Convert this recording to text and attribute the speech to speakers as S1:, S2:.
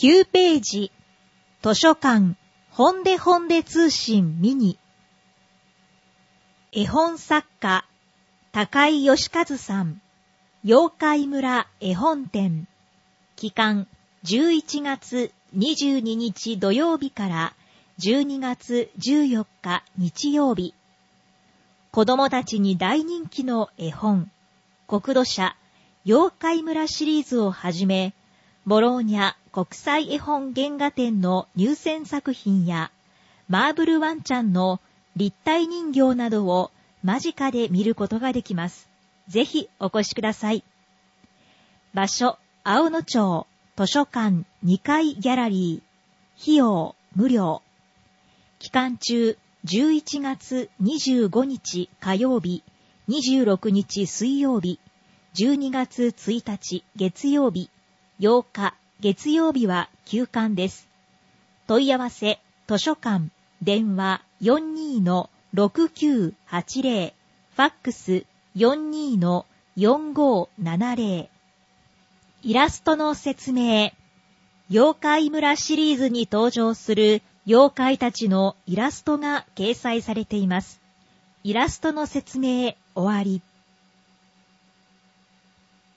S1: 9ページ、図書館、本で通信ミニ。絵本作家、高井義和さん、妖怪村絵本展。期間、11月22日土曜日から12月14日日曜日。子供たちに大人気の絵本、国土社妖怪村シリーズをはじめ、ボローニャ国際絵本原画展の入選作品や、マーブルワンちゃんの立体人形などを間近で見ることができます。ぜひお越しください。場所、青野町図書館2階ギャラリー。費用無料。期間中11月25日火曜日、26日水曜日、12月1日月曜日、8日月曜日は休館です。問い合わせ図書館電話 42-6980 ファックス 42-4570。 イラストの説明。妖怪村シリーズに登場する妖怪たちのイラストが掲載されています。イラストの説明終わり。